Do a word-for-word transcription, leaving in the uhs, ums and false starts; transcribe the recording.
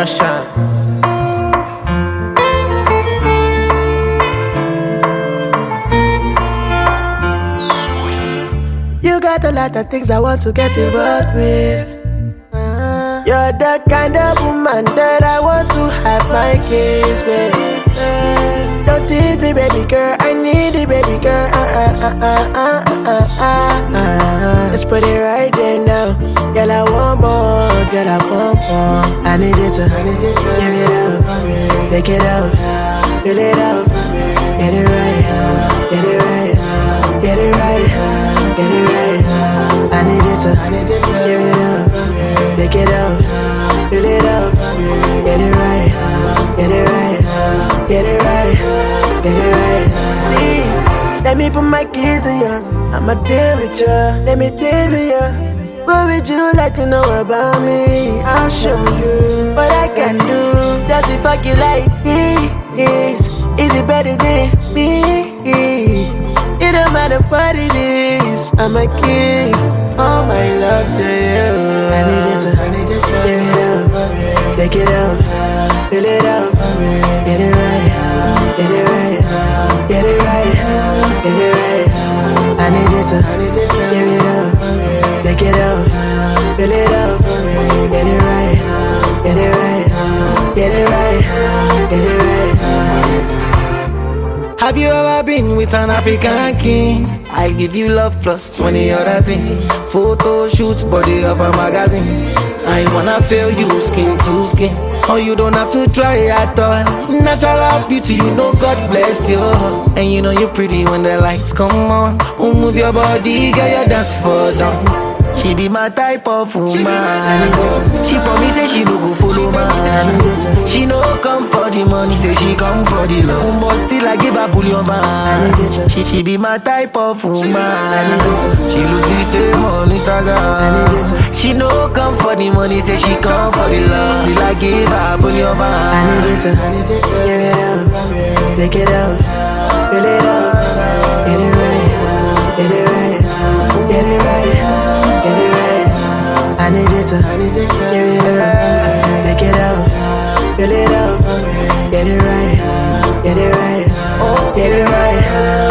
Russia. You got a lot of things I want to get involved with. Uh, You're the kind of woman that I want to have my kids with. Uh, don't tease me, baby girl. I need it, baby girl. Uh, uh, uh, uh, uh, uh, uh, uh. Let's put it right there now. Girl, I want more. Girl, I want more. I need you to give it up, take it up, fill it up, get it right, get it right, get it right, get it right. I need you to give it up, take it up, fill it up, get it right, get it right, get it right, get it right. See, let me put my keys in ya. I'ma deal with ya, let me deal with ya. What would you like to know about me? I'll show you what I can do. Does it fuck you like this? Is it better than me? It don't matter what it is, I'ma give all my love to you. I need you to give it up, take it up, fill it up, get it right, get it right, get it right, get it right. I need you to give it up, take it up, fill it up, get it right, get it right, get it right, get it right. Have you ever been with an African king? I'll give you love plus twenty other things. Photo shoot, body of a magazine. I wanna feel you skin to skin. Oh, you don't have to try at all. Natural beauty, you know God blessed you. And you know you're pretty when the lights come on. Oh, move your body, girl, you dance for them. She be my type of woman. She promise say she no go follow man. She no come for the money, say she come for the love. But still I give her bullion man. She, she be my type of woman. She look the same on Instagram. She no come for the money, say she come for the love. Still I give her bullion man. I need you to give it up, take it up, fill it up, get it right, get it right, get it right. I need you to give it up, take it up, fill it up, get it right, get it right, get it right.